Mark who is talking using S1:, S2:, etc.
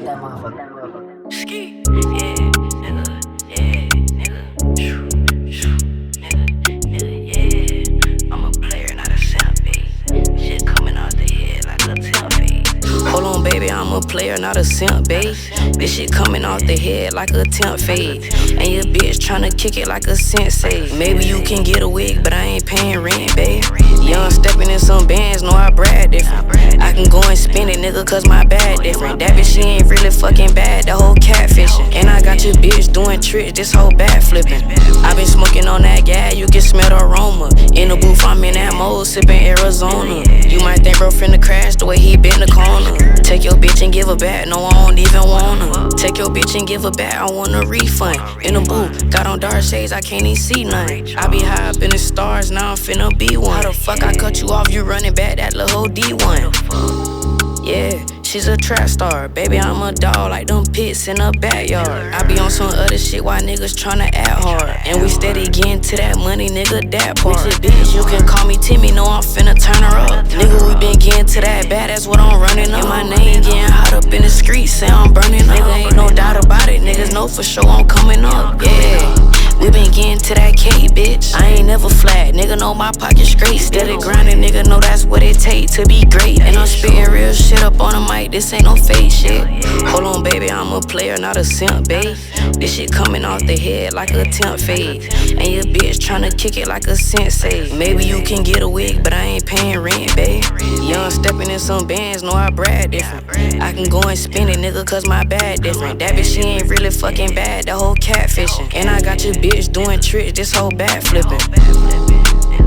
S1: that motherfucker.
S2: Ski, yeah, nigga, yeah, nigga, shoo, shoo, nigga, yeah. I'm a player, not a simp, babe. Shit coming out the head like a temp, babe. Hold on, baby, I'm a player, not a simp, babe. This shit coming off the head like a temp fade. And your bitch tryna kick it like a sensei. Maybe you can get a wig, but I ain't paying rent, babe. Young stepping in some bands, know I brag different. I can go and spend it, nigga, cause my bag different. That bitch, she ain't really fucking bad, the whole catfishing. And I got your bitch doing tricks, this whole bad flipping. I been smoking on that gas, you can smell the aroma. In the booth, I'm in that mode, sipping Arizona. You might think bro finna crash the way he been the corner. Take your bitch and give her back, no, I don't even wanna. Take your bitch and give her back, I want a refund. In the booth, got on dark shades, I can't even see nothing. I be high up in the stars, now I'm finna be one. How the fuck I cut you off, you running back that little hoe D1. Yeah, she's a trap star. Baby, I'm a dog like them pits in the backyard. I be on some other shit while niggas tryna act hard. And we steady getting to that money, nigga, that part. With your bitch, you can call me Timmy, know I'm finna turn her up. Nigga, we been getting to that bad, that's what I'm running up. And my name getting hot up in the streets, say I'm burning up. Nigga, ain't no doubt about it, niggas know for sure I'm coming up. Yeah. We been getting to that K, bitch. I ain't never flat, nigga know my pocket straight. Steady grinding, nigga know that's what it take to be great. And I'm spitting real shit up on the mic, this ain't no fake shit. Hold on, baby, I'm a player, not a simp, babe. This shit coming off the head like a temp fade. And your bitch tryna kick it like a sensei. Maybe you can get a wig, but I ain't paying rent, babe. Young stepping in some bands, know I brag different. I can go and spend it, nigga, cause my bag different. That bitch, she ain't really fucking bad, the whole catfishing. And I got your bitch doing tricks, this whole bad flipping.